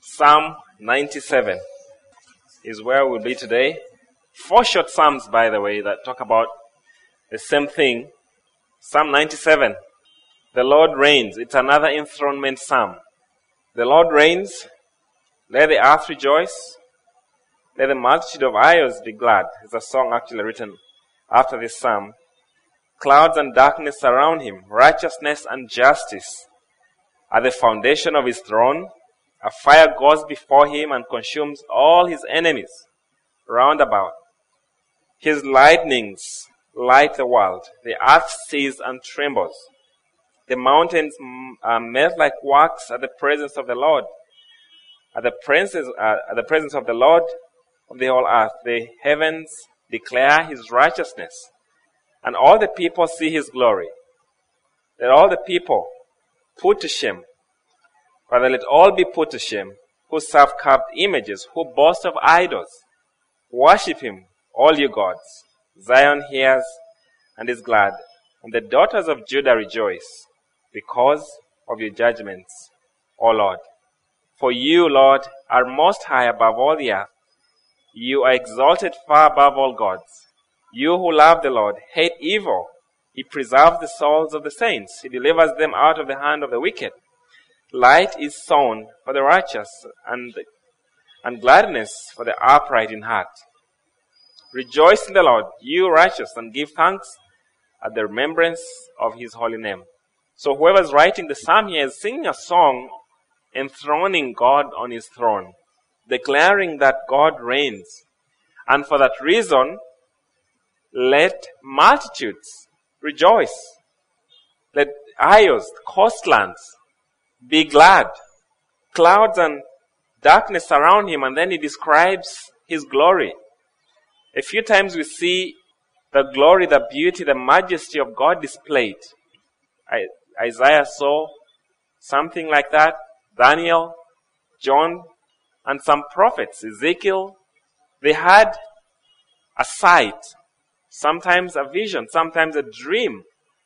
Psalm 97 is where we'll be today. 4 short psalms, by the way, that talk about the same thing. Psalm 97, the Lord reigns. It's another enthronement psalm. The Lord reigns. Let the earth rejoice. Let the multitude of isles be glad. It's a song actually written after this psalm. Clouds and darkness surround him. Righteousness and justice are the foundation of his throne. A fire goes before him and consumes all his enemies round about. His lightnings light the world. The earth sees and trembles. The mountains melt like wax at the presence of the Lord. At the presence of the Lord of the whole earth, the heavens declare his righteousness, and all the people see his glory. Let all the people put to shame. Rather, let all be put to shame who serve carved images, who boast of idols. Worship him, all you gods. Zion hears and is glad, and the daughters of Judah rejoice because of your judgments, O Lord. For you, Lord, are most high above all the earth. You are exalted far above all gods. You who love the Lord hate evil. He preserves the souls of the saints. He delivers them out of the hand of the wicked. Light is sown for the righteous, and gladness for the upright in heart. Rejoice in the Lord, you righteous, and give thanks at the remembrance of his holy name. So whoever is writing the psalm here is singing a song enthroning God on his throne, declaring that God reigns. And for that reason, let multitudes rejoice. Let isles, coastlands, be glad. Clouds and darkness surround him, and then he describes his glory. A few times we see the glory, the beauty, the majesty of God displayed. Isaiah saw something like that. Daniel, John, and some prophets, Ezekiel, they had a sight, sometimes a vision, sometimes a dream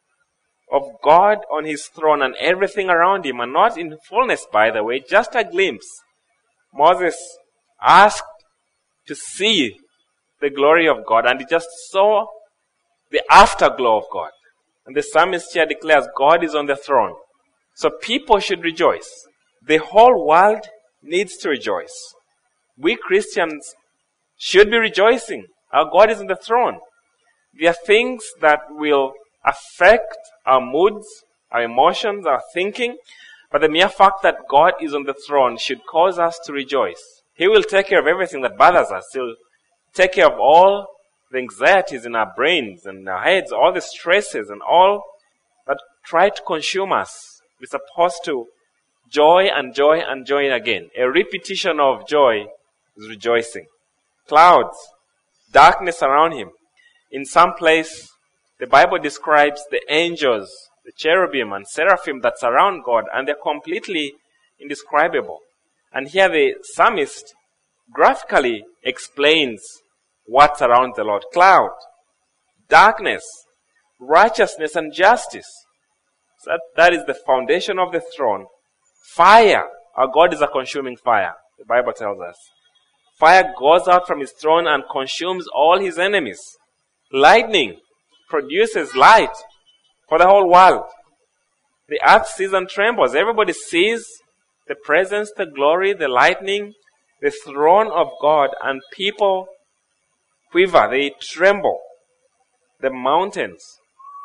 of God on his throne and everything around him, and not in fullness, by the way, just a glimpse. Moses asked to see the glory of God, and he just saw the afterglow of God. And the psalmist here declares God is on the throne. So people should rejoice. The whole world needs to rejoice. We Christians should be rejoicing. Our God is on the throne. There are things that will affect our moods, our emotions, our thinking, but the mere fact that God is on the throne should cause us to rejoice. He will take care of everything that bothers us. He'll take care of all the anxieties in our brains and our heads, all the stresses and all that try to consume us. We're supposed to joy and joy and joy again. A repetition of joy is rejoicing. Clouds, darkness around him. In some place, the Bible describes the angels, the cherubim and seraphim that surround God, and they're completely indescribable. And here the psalmist graphically explains what surrounds the Lord. Cloud, darkness, righteousness and justice. So that is the foundation of the throne. Fire. Our God is a consuming fire, the Bible tells us. Fire goes out from his throne and consumes all his enemies. Lightning produces light for the whole world. The earth sees and trembles. Everybody sees the presence, the glory, the lightning, the throne of God, and people quiver, they tremble. The mountains,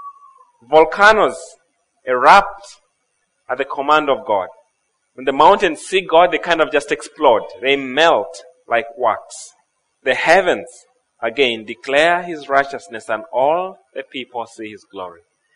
volcanoes erupt at the command of God. When the mountains see God, they kind of just explode. They melt like wax. The heavens, again, declare his righteousness, and all the people see his glory.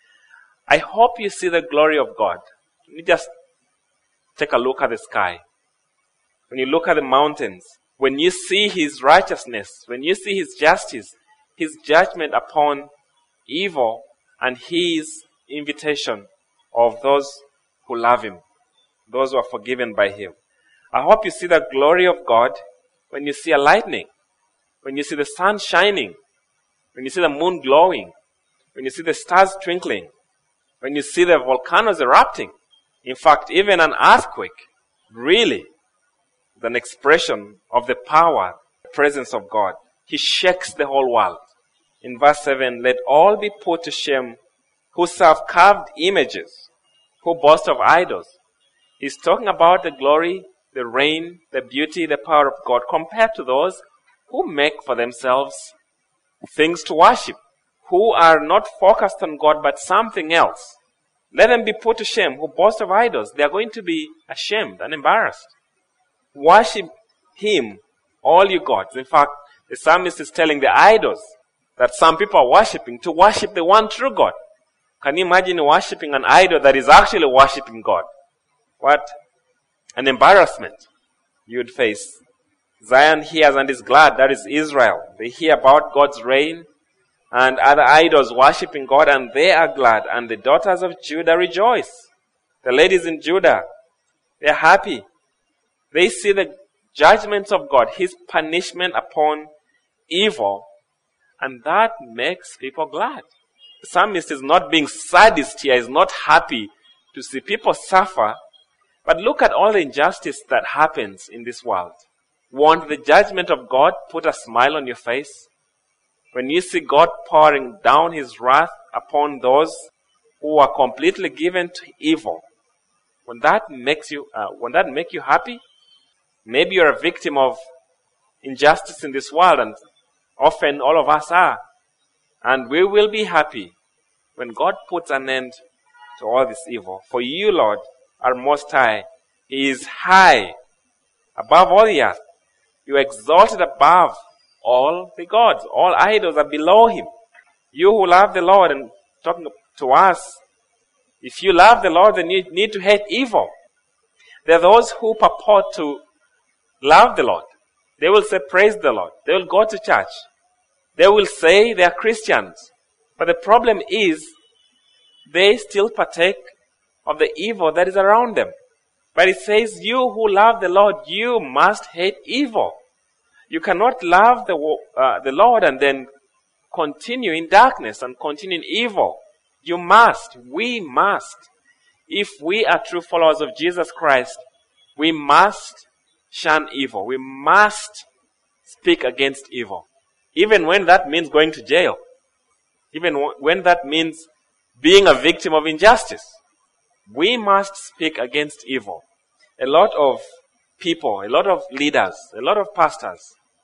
I hope you see the glory of God. Let me just take a look at the sky. When you look at the mountains, when you see his righteousness, when you see his justice, his judgment upon evil, and his invitation of those who love him, those who are forgiven by him. I hope you see the glory of God when you see a lightning, when you see the sun shining, when you see the moon glowing, when you see the stars twinkling, when you see the volcanoes erupting. In fact, even an earthquake really is an expression of the power, the presence of God. He shakes the whole world. In verse 7, let all be put to shame who serve carved images, who boast of idols. He's talking about the glory, the reign, the beauty, the power of God compared to those who make for themselves things to worship, who are not focused on God but something else. Let them be put to shame who boast of idols. They are going to be ashamed and embarrassed. Worship Him, all you gods. In fact, the psalmist is telling the idols that some people are worshipping to worship the one true God. Can you imagine worshipping an idol that is actually worshipping God? What an embarrassment you would face. Zion hears and is glad, that is Israel. They hear about God's reign and other idols worshipping God, and they are glad. And the daughters of Judah rejoice. The ladies in Judah, they are happy. They see the judgments of God, His punishment upon evil, and that makes people glad. The psalmist is not being sadist here, is not happy to see people suffer, but look at all the injustice that happens in this world. Won't the judgment of God put a smile on your face? When you see God pouring down His wrath upon those who are completely given to evil, won't that make you happy? Maybe you're a victim of injustice in this world, and often all of us are. And we will be happy when God puts an end to all this evil. For you, Lord, are Most High. He is high above all the earth. You are exalted above all the gods. All idols are below Him. You who love the Lord, and talking to us, if you love the Lord, then you need to hate evil. There are those who purport to love the Lord. They will say, praise the Lord. They will go to church. They will say they are Christians. But the problem is, they still partake of the evil that is around them. But it says, you who love the Lord, you must hate evil. You cannot love the Lord and then continue in darkness and continue in evil. You must. We must. If we are true followers of Jesus Christ, we must shun evil. We must speak against evil. Even when that means going to jail. Even when that means being a victim of injustice. We must speak against evil. A lot of people, a lot of leaders, a lot of pastors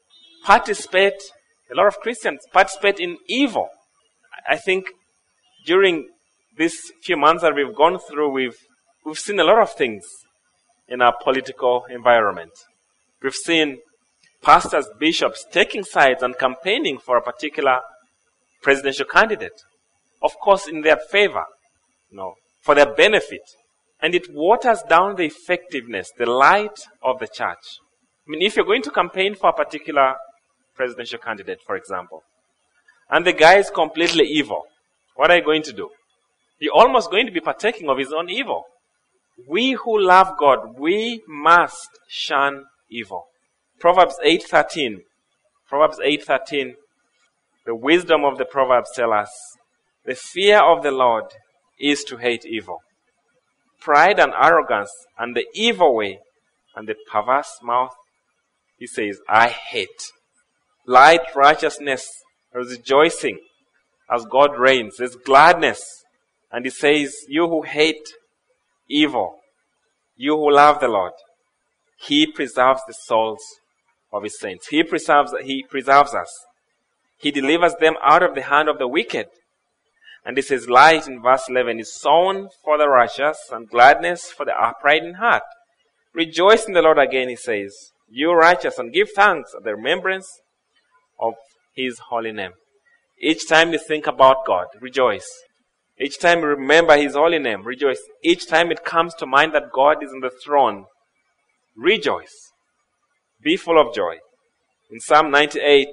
a lot of Christians participate in evil. I think during these few months that we've gone through, we've seen a lot of things in our political environment. We've seen pastors, bishops taking sides and campaigning for a particular presidential candidate. Of course, in their favor, for their benefit. And it waters down the effectiveness, the light of the church. I mean, if you're going to campaign for a particular presidential candidate, for example, and the guy is completely evil, what are you going to do? You're almost going to be partaking of his own evil. We who love God, we must shun evil. Proverbs 8:13. Proverbs 8:13. The wisdom of the Proverbs tell us, the fear of the Lord is to hate evil. Pride and arrogance and the evil way and the perverse mouth, He says, I hate. Light, righteousness, rejoicing as God reigns. There's gladness. And He says, you who hate evil, you who love the Lord, He preserves the souls of His saints. He preserves us. He delivers them out of the hand of the wicked. And He says, light in verse 11 is sown for the righteous and gladness for the upright in heart. Rejoice in the Lord again, He says, you righteous, and give thanks at the remembrance of His holy name. Each time you think about God, rejoice. Each time you remember His holy name, rejoice. Each time it comes to mind that God is on the throne, rejoice. Be full of joy. In Psalm 98,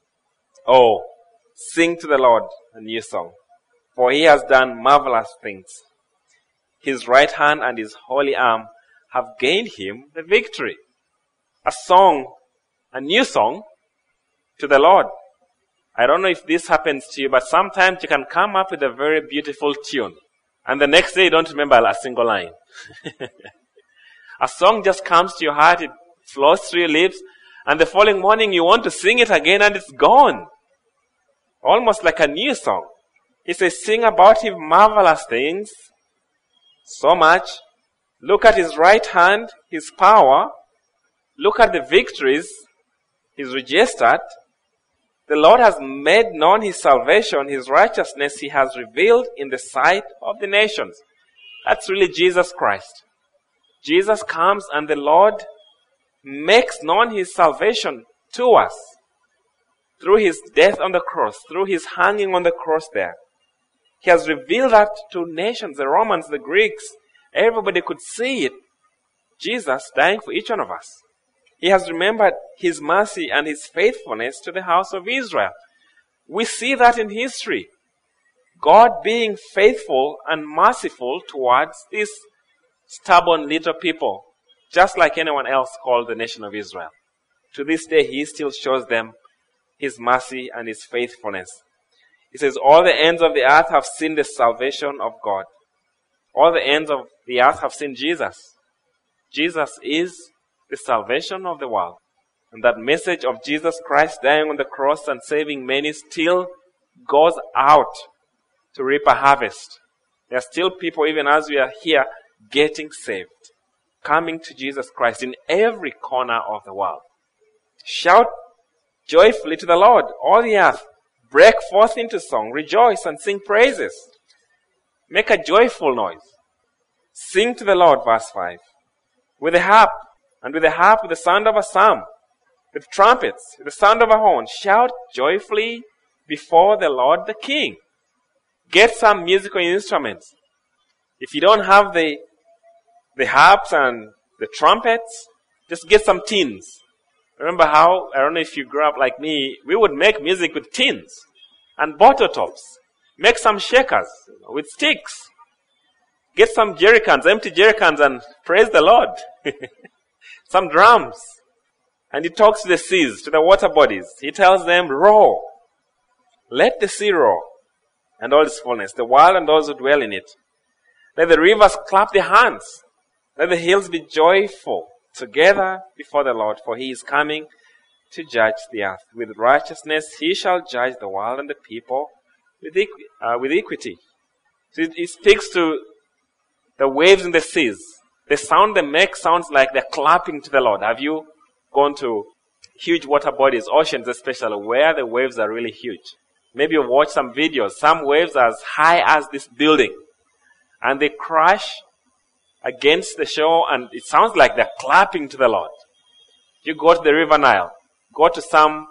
sing to the Lord a new song, for He has done marvelous things. His right hand and His holy arm have gained Him the victory. A song, a new song to the Lord. I don't know if this happens to you, but sometimes you can come up with a very beautiful tune, and the next day you don't remember a single line. A song just comes to your heart, it flows through your lips, and the following morning you want to sing it again and it's gone. Almost like a new song. He says, sing about his marvelous things so much. Look at his right hand, his power. Look at the victories he's registered. The Lord has made known his salvation, his righteousness he has revealed in the sight of the nations. That's really Jesus Christ. Jesus comes and the Lord makes known his salvation to us through his death on the cross, through his hanging on the cross there. He has revealed that to nations, the Romans, the Greeks. Everybody could see it. Jesus dying for each one of us. He has remembered his mercy and his faithfulness to the house of Israel. We see that in history. God being faithful and merciful towards these stubborn little people, just like anyone else called the nation of Israel. To this day, he still shows them his mercy and his faithfulness. He says, all the ends of the earth have seen the salvation of God. All the ends of the earth have seen Jesus. Jesus is the salvation of the world. And that message of Jesus Christ dying on the cross and saving many still goes out to reap a harvest. There are still people, even as we are here, getting saved, coming to Jesus Christ in every corner of the world. Shout joyfully to the Lord, all the earth. Break forth into song, rejoice and sing praises. Make a joyful noise. Sing to the Lord, verse 5. With the harp, and with the harp, with the sound of a psalm, with trumpets, with the sound of a horn. Shout joyfully before the Lord the King. Get some musical instruments. If you don't have the harps and the trumpets, just get some tins. Remember how, I don't know if you grew up like me, we would make music with tins and bottle tops. Make some shakers with sticks. Get some jerrycans, empty jerrycans, and praise the Lord. Some drums. And he talks to the seas, to the water bodies. He tells them, roar. Let the sea roar, and all its fullness, the world and those who dwell in it. Let the rivers clap their hands. Let the hills be joyful together before the Lord, for he is coming to judge the earth. With righteousness he shall judge the world and the people with equity. So he speaks to the waves in the seas. The sound they make sounds like they're clapping to the Lord. Have you gone to huge water bodies, oceans especially, where the waves are really huge? Maybe you've watched some videos. Some waves are as high as this building. And they crash against the shore, and it sounds like they're clapping to the Lord. You go to the River Nile, go to some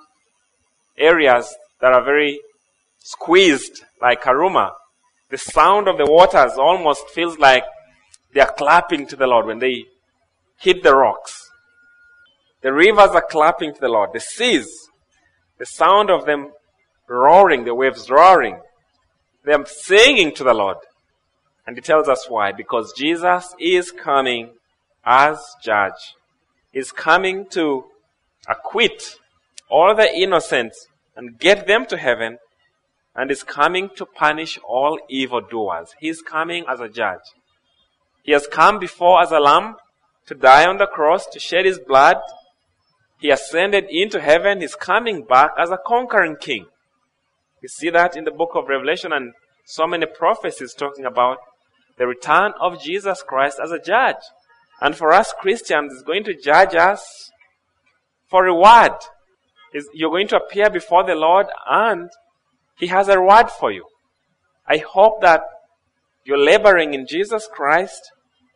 areas that are very squeezed, like Karuma. The sound of the waters almost feels like they are clapping to the Lord when they hit the rocks. The rivers are clapping to the Lord. The seas, the sound of them roaring, the waves roaring, they are singing to the Lord. And he tells us why. Because Jesus is coming as judge. He's coming to acquit all the innocents and get them to heaven. And is coming to punish all evildoers. He's coming as a judge. He has come before as a lamb to die on the cross, to shed his blood. He ascended into heaven. He's coming back as a conquering king. You see that in the book of Revelation and so many prophecies talking about the return of Jesus Christ as a judge. And for us Christians, he's going to judge us for reward. You're going to appear before the Lord and he has a reward for you. I hope that you're laboring in Jesus Christ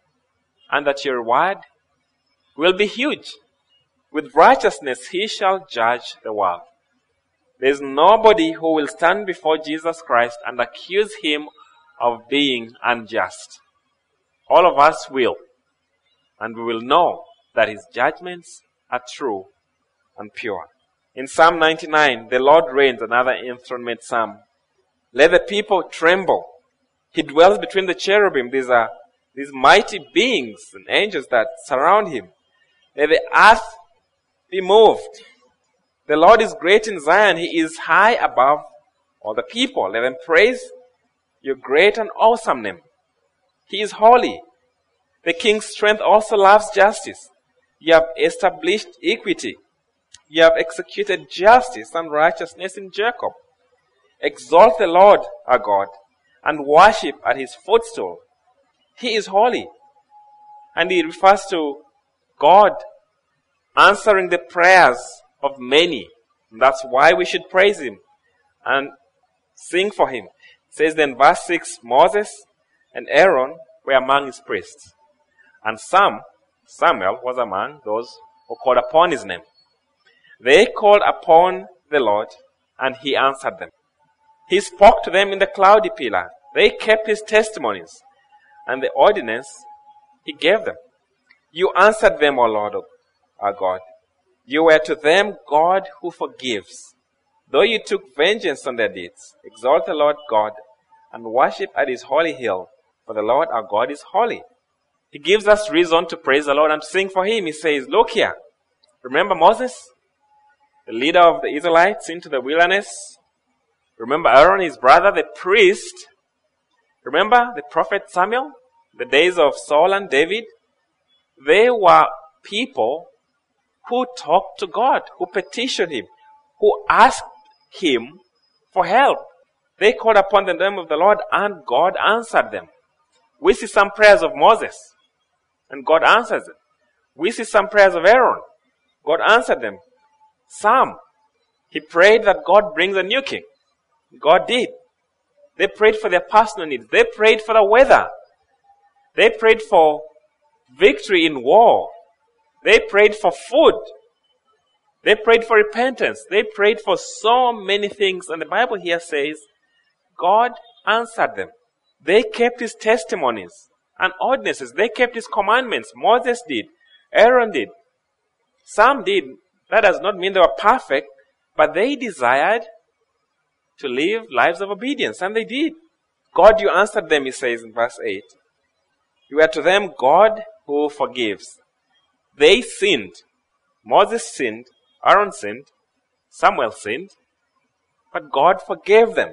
and that your reward will be huge. With righteousness he shall judge the world. There is nobody who will stand before Jesus Christ and accuse him of being unjust. All of us will. And we will know that his judgments are true and pure. In Psalm 99, the Lord reigns, another enthronement psalm. Let the people tremble. He dwells between the cherubim. These are these mighty beings and angels that surround him. Let the earth be moved. The Lord is great in Zion. He is high above all the people. Let them praise your great and awesome name. He is holy. The king's strength also loves justice. You have established equity. You have executed justice and righteousness in Jacob. Exalt the Lord our God and worship at his footstool. He is holy. And he refers to God answering the prayers of many. And that's why we should praise him and sing for him. It says then verse 6, Moses and Aaron were among his priests. And Samuel was among those who called upon his name. They called upon the Lord, and he answered them. He spoke to them in the cloudy pillar. They kept his testimonies, and the ordinance he gave them. You answered them, O Lord our God. You were to them God who forgives, though you took vengeance on their deeds. Exalt the Lord God, and worship at his holy hill, for the Lord our God is holy. He gives us reason to praise the Lord and to sing for him. He says, look here. Remember Moses, the leader of the Israelites into the wilderness? Remember Aaron, his brother, the priest? Remember the prophet Samuel, the days of Saul and David? They were people who talked to God, who petitioned him, who asked him for help. They called upon the name of the Lord, and God answered them. We see some prayers of Moses, and God answers them. We see some prayers of Aaron. God answered them. Some, he prayed that God brings a new king. God did. They prayed for their personal needs. They prayed for the weather. They prayed for victory in war. They prayed for food. They prayed for repentance. They prayed for so many things. And the Bible here says, God answered them. They kept his testimonies and ordinances. They kept his commandments. Moses did. Aaron did. Some did. That does not mean they were perfect, but they desired to live lives of obedience, and they did. God, you answered them, he says in verse 8. You are to them God who forgives. They sinned. Moses sinned. Aaron sinned. Samuel sinned. But God forgave them.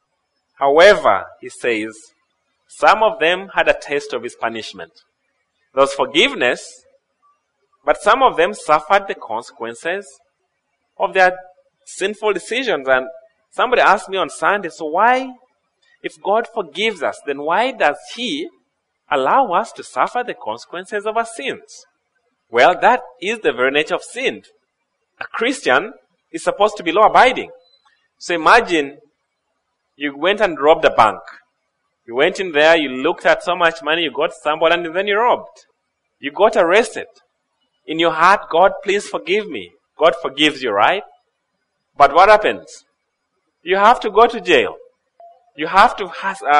However, he says, some of them had a taste of his punishment. There was forgiveness, but some of them suffered the consequences of their sinful decisions. And somebody asked me on Sunday, so why, if God forgives us, then why does he allow us to suffer the consequences of our sins? Well, that is the very nature of sin. A Christian is supposed to be law-abiding. So imagine you went and robbed a bank. You went in there, you looked at so much money, you got stumbled, and then you robbed. You got arrested. In your heart, God, please forgive me. God forgives you, right? But what happens? You have to go to jail. You have to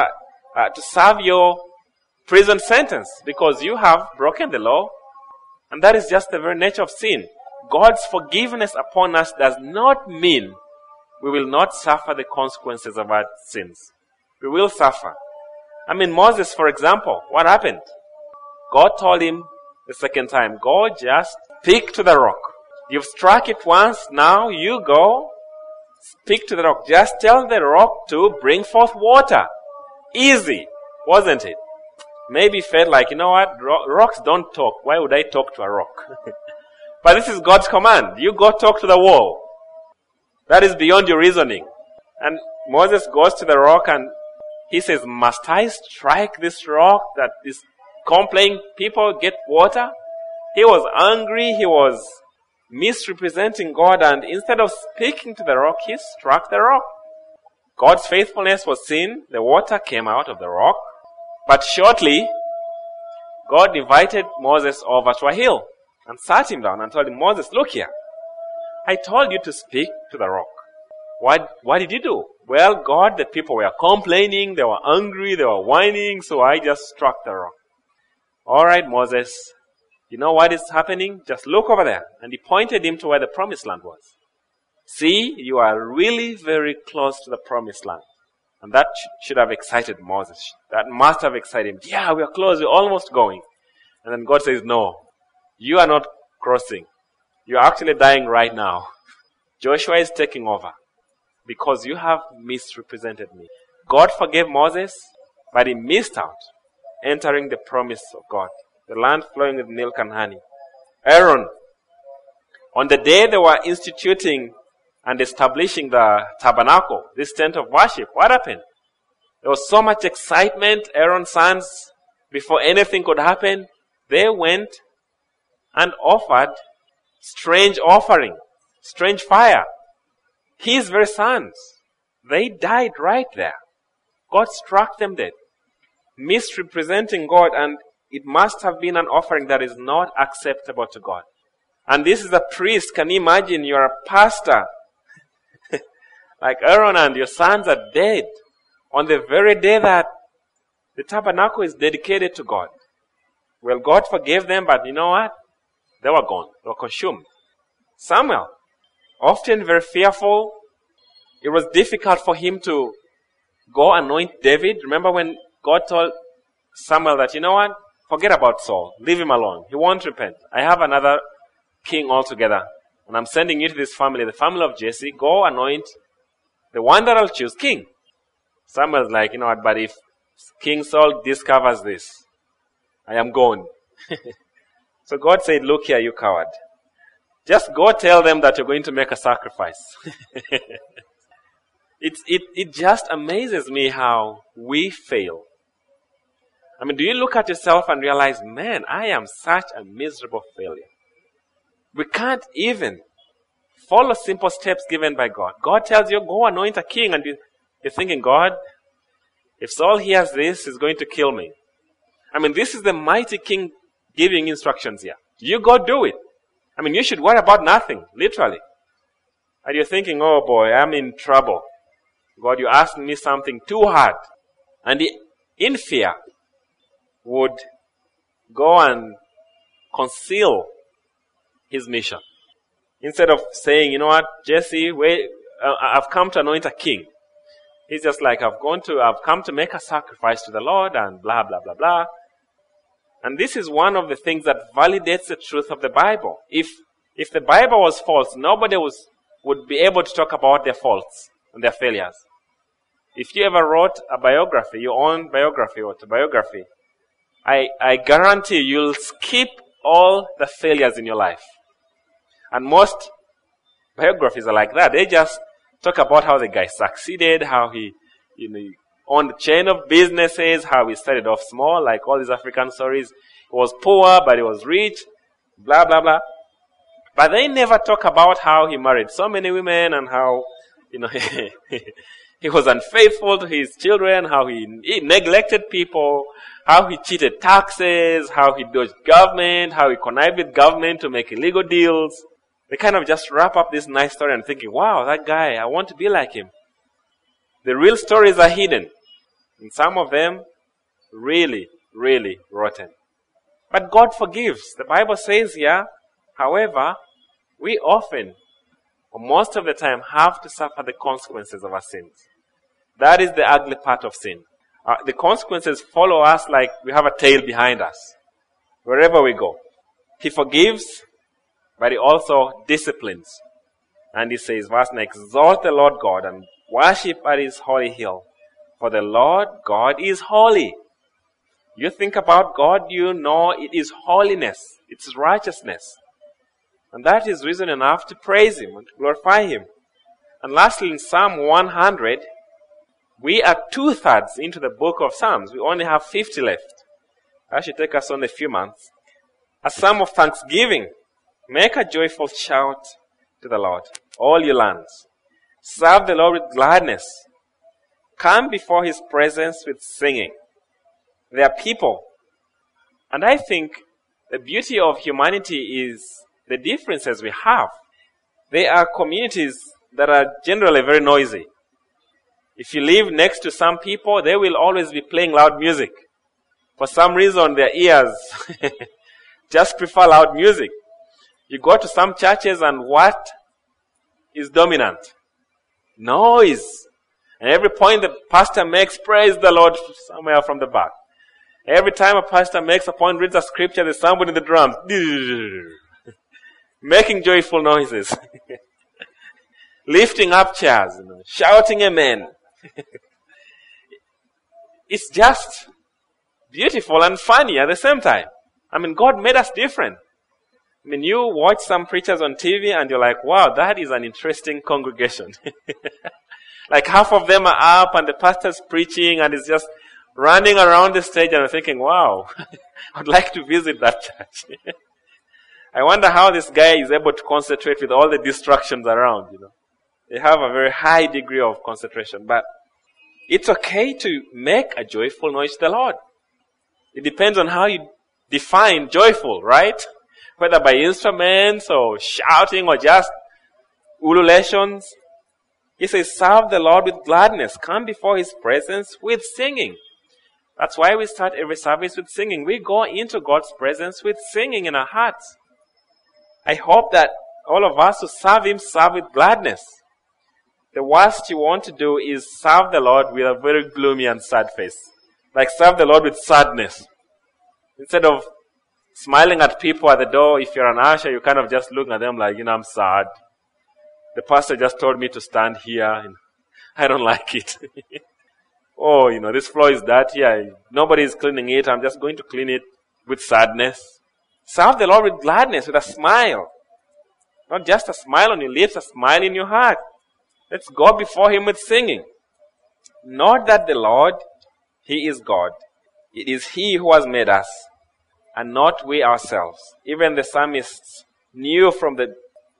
serve your prison sentence because you have broken the law. And that is just the very nature of sin. God's forgiveness upon us does not mean we will not suffer the consequences of our sins. We will suffer. Moses, for example, what happened? God told him the second time, go just speak to the rock. You've struck it once, now you go speak to the rock. Just tell the rock to bring forth water. Easy, wasn't it? Maybe felt like, you know what, rocks don't talk. Why would I talk to a rock? But this is God's command. You go talk to the wall. That is beyond your reasoning. And Moses goes to the rock and he says, must I strike this rock that these complaining people get water? He was angry. He was misrepresenting God, and instead of speaking to the rock, he struck the rock. God's faithfulness was seen. The water came out of the rock. But shortly, God invited Moses over to a hill and sat him down and told him, Moses, look here. I told you to speak to the rock. What did you do? Well, God, the people were complaining, they were angry, they were whining, so I just struck the rock. All right, Moses, you know what is happening? Just look over there. And he pointed him to where the promised land was. See, you are really very close to the promised land. And that should have excited Moses. That must have excited him. Yeah, we are close, we're almost going. And then God says, no, you are not crossing. You are actually dying right now. Joshua is taking over because you have misrepresented me. God forgave Moses, but he missed out entering the promise of God, the land flowing with milk and honey. Aaron, on the day they were instituting and establishing the tabernacle, this tent of worship, what happened? There was so much excitement. Aaron's sons, before anything could happen, they went and offered strange offering, strange fire. His very sons, they died right there. God struck them dead, misrepresenting God, and it must have been an offering that is not acceptable to God. And this is a priest. Can you imagine? You're a pastor like Aaron, and your sons are dead on the very day that the tabernacle is dedicated to God. Well, God forgave them, but you know what? They were gone. They were consumed. Samuel, often very fearful. It was difficult for him to go anoint David. Remember when God told Samuel that, you know what? Forget about Saul. Leave him alone. He won't repent. I have another king altogether. And I'm sending you to this family, the family of Jesse. Go anoint the one that I'll choose king. Samuel's like, you know what? But if King Saul discovers this, I am gone. So God said, look here, you coward. Just go tell them that you're going to make a sacrifice. It just amazes me how we fail. I mean, do you look at yourself and realize, man, I am such a miserable failure. We can't even follow simple steps given by God. God tells you, go anoint a king, and you're thinking, God, if Saul hears this, he's going to kill me. I mean, this is the mighty king giving instructions here. You go do it. I mean, you should worry about nothing, literally. And you're thinking, oh boy, I'm in trouble. God, you asked me something too hard. And he, in fear, would go and conceal his mission. Instead of saying, you know what, Jesse, wait, I've come to anoint a king. He's just like, I've come to make a sacrifice to the Lord, and blah, blah, blah, blah. And this is one of the things that validates the truth of the Bible. If the Bible was false, nobody would be able to talk about their faults and their failures. If you ever wrote a biography, your own biography or autobiography, I guarantee you'll skip all the failures in your life. And most biographies are like that. They just talk about how the guy succeeded, how he owned a chain of businesses, how he started off small, like all these African stories. He was poor, but he was rich, blah, blah, blah. But they never talk about how he married so many women and how, he was unfaithful to his children, how he neglected people, how he cheated taxes, how he dodged government, how he connived with government to make illegal deals. They kind of just wrap up this nice story and thinking, wow, that guy, I want to be like him. The real stories are hidden. And some of them, really, really rotten. But God forgives. The Bible says here, however, we often, or most of the time, have to suffer the consequences of our sins. That is the ugly part of sin. The consequences follow us like we have a tail behind us. Wherever we go. He forgives, but he also disciplines. And he says, verse 9, exalt the Lord God and worship at his holy hill. For the Lord God is holy. You think about God, you know it is holiness. It's righteousness. And that is reason enough to praise him and to glorify him. And lastly, in Psalm 100, we are 2/3 into the book of Psalms. We only have 50 left. That should take us only a few months. A psalm of thanksgiving. Make a joyful shout to the Lord, all you lands. Serve the Lord with gladness. Come before his presence with singing. There are people. And I think the beauty of humanity is the differences we have. There are communities that are generally very noisy. If you live next to some people, they will always be playing loud music. For some reason, their ears just prefer loud music. You go to some churches and what is dominant? Noise. And every point the pastor makes, praise the Lord somewhere from the back. Every time a pastor makes a point, reads a scripture, there's somebody in the drums. Making joyful noises. Lifting up chairs, shouting amen. It's just beautiful and funny at the same time. I mean, God made us different. I mean, you watch some preachers on TV and you're like, wow, that is an interesting congregation. Like half of them are up and the pastor's preaching and is just running around the stage, and I'm thinking, wow, I'd like to visit that church. I wonder how this guy is able to concentrate with all the distractions around, They have a very high degree of concentration. But it's okay to make a joyful noise to the Lord. It depends on how you define joyful, right? Whether by instruments or shouting or just ululations. He says, serve the Lord with gladness. Come before His presence with singing. That's why we start every service with singing. We go into God's presence with singing in our hearts. I hope that all of us who serve Him serve with gladness. The worst you want to do is serve the Lord with a very gloomy and sad face. Like serve the Lord with sadness. Instead of smiling at people at the door, if you're an usher, you kind of just look at them like, I'm sad. The pastor just told me to stand here. And I don't like it. Oh, this floor is dirty. Nobody is cleaning it. I'm just going to clean it with sadness. Serve the Lord with gladness, with a smile. Not just a smile on your lips, a smile in your heart. Let's go before Him with singing. Not that the Lord, He is God. It is He who has made us, and not we ourselves. Even the psalmists knew from the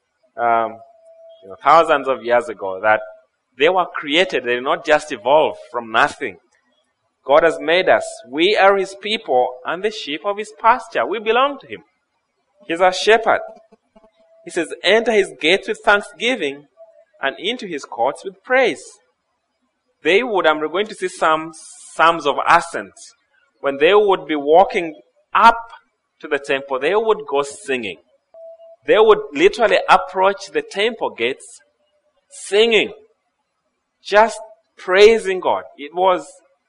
thousands of years ago that they were created. They did not just evolve from nothing. God has made us. We are His people and the sheep of His pasture. We belong to Him. He's our shepherd. He says, enter His gates with thanksgiving and into His courts with praise. They would, and we're going to see some Psalms of Ascent. When they would be walking up to the temple, they would go singing. They would literally approach the temple gates singing, just praising God. It was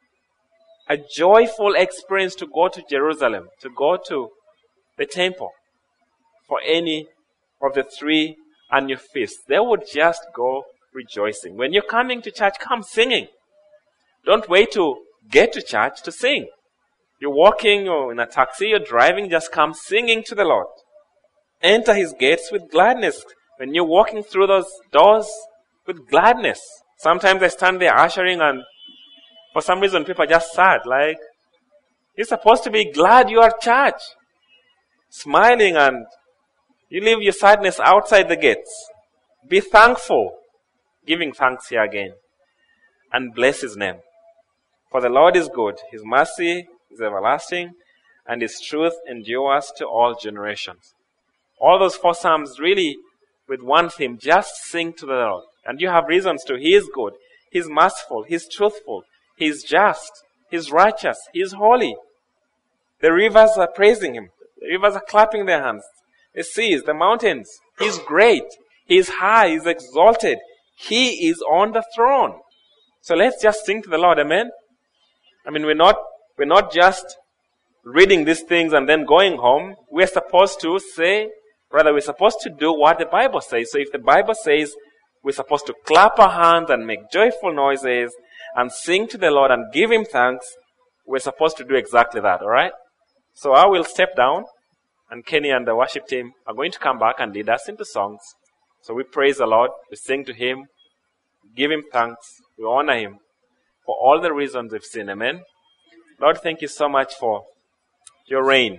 a joyful experience to go to Jerusalem, to go to the temple for any of the 3 annual feasts. They would just go rejoicing. When you're coming to church, come singing. Don't wait to get to church to sing. You're walking or in a taxi, you're driving, just come singing to the Lord. Enter His gates with gladness. When you're walking through those doors, with gladness. Sometimes I stand there ushering and for some reason people are just sad. Like, you're supposed to be glad you are at church. Smiling, and you leave your sadness outside the gates. Be thankful. Giving thanks here again. And bless His name. For the Lord is good. His mercy is everlasting, and His truth endures to all generations. All those 4 Psalms really with one theme, just sing to the Lord. And you have reasons to. He is good. He's merciful. He's truthful. He's just. He's righteous. He's holy. The rivers are praising Him. The rivers are clapping their hands. The seas, the mountains. He's great. He's high. He's exalted. He is on the throne. So let's just sing to the Lord. Amen? I mean, we're not just reading these things and then going home. We're supposed to we're supposed to do what the Bible says. So if the Bible says we're supposed to clap our hands and make joyful noises and sing to the Lord and give Him thanks, we're supposed to do exactly that, alright? So I will step down, and Kenny and the worship team are going to come back and lead us into songs. So we praise the Lord, we sing to Him, give Him thanks, we honor Him for all the reasons we've seen. Amen? Lord, thank You so much for Your reign.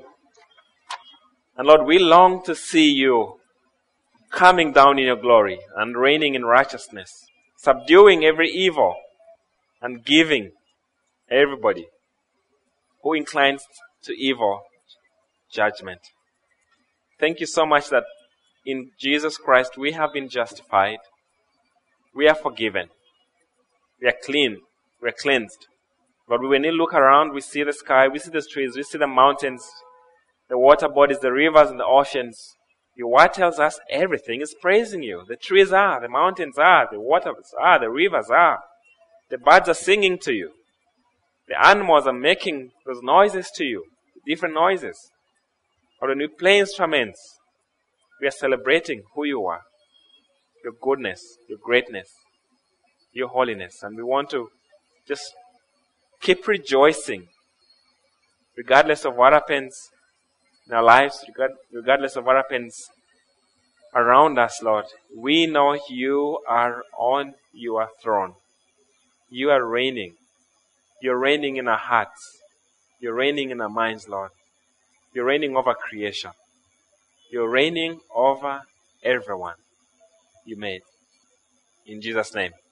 And Lord, we long to see You coming down in Your glory and reigning in righteousness, subduing every evil and giving everybody who inclines to evil judgment. Thank You so much that in Jesus Christ we have been justified. We are forgiven. We are clean. We are cleansed. But when we look around, we see the sky, we see the trees, we see the mountains, the water bodies, the rivers and the oceans. Your word tells us everything is praising You. The trees are, the mountains are, the waters are, the rivers are. The birds are singing to You. The animals are making those noises to You, different noises. Or when we play instruments, we are celebrating who You are, Your goodness, Your greatness, Your holiness. And we want to just keep rejoicing, regardless of what happens in our lives, regardless of what happens around us, Lord, we know you are on your throne. You are reigning. You're reigning in our hearts. You're reigning in our minds, Lord. You're reigning over creation. You're reigning over everyone you made. In Jesus' name.